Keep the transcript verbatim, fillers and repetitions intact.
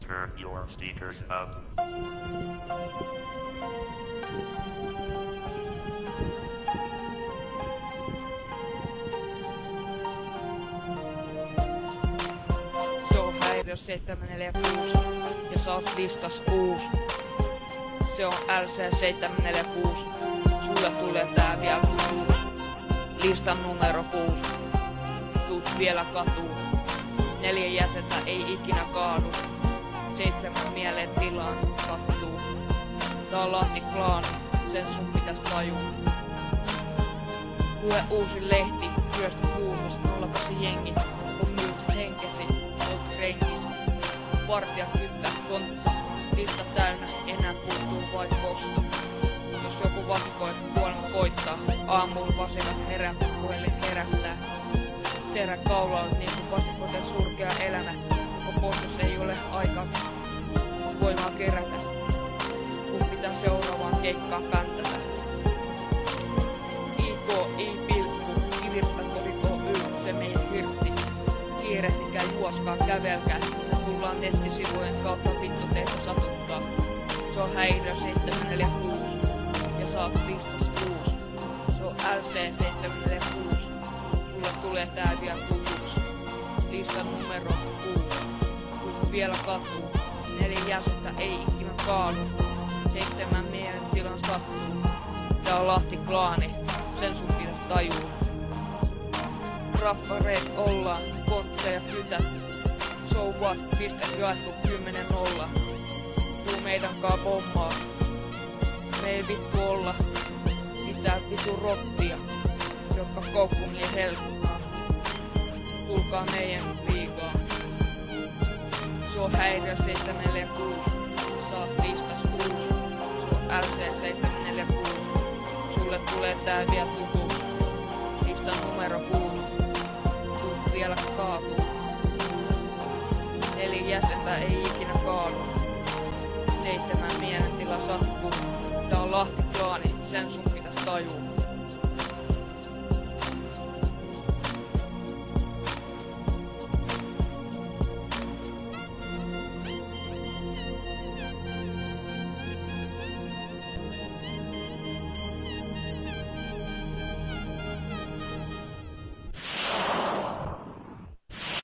Turn your speakers up. Se on Häiriö seitsemän neljä kuusi ja sä oot listas uus. Se on L C seitsemän neljä kuusi. Sulle tulee tää vielä tutuus. Listan numero kuusi. Tuut vielä katuun. Neljä jäsentä ei ikinä kaadu. Seitsemän mieleen tilaan sattuu. Tää on Lahti klaani, sen sun pitäis tajua. Lue uusi lehti, ryöstä kuumasta nollakasi jengi. On myyt henkesi, oot renkis. Vartija kyttä kontta, lista täynnä, enää puuttuu vain kosto. Jos joku vasikoi, kuolema koittaa. Aamuun vasikat herää, puhelin herättää. Terä kaulaa niinku vasikoten surkea elämä. Koko postos ei ole aikaa voimaa kerätä. Kun pitää seuraavaan keikkaan päntätä. I K, I pilkku, kivirta koliko Y, se meidän hirtti. Kiirehtikää, juoskaa, kävelkää. Ja tullaan nettisivujen kautta vittu teitä satuttaa. Se on Häiriö seitsemän neljä kuusi. Ja sä oot listas uus. Se on L C seitsemän neljä kuusi. Sulle tulee tää vielä tutuus. Listan numero kuusi. Tuut vielä katuu. Neljä jäsentä ei ikinä kaadu. Seitsemän mielen tilan sattuu. Tää on Lahti klaani. Sen sun pitäis tajuu. Raffareet ollaan. Kontteja kytät. So what? Piste jaettu kymmenen nolla. Tuu meidänkaan pommaa. Me ei vittu olla mitään vitu rottia, jotka kaupungin helpottaa. Tulkaa meidän liigaa. Se on Häiriö seitsemän neljä kuusi. Sä oot listas uus. Se on L C seitsemän neljä kuusi. Sulle tulee tää vielä tutuus. Listan numero kuusi. Tuut vielä kaatuu. Neljä jäsentä ei ikinä kaadu. Seitsemän mielentila sattuu. Tää on Lahti klaani, sen sun pitäis tajuu.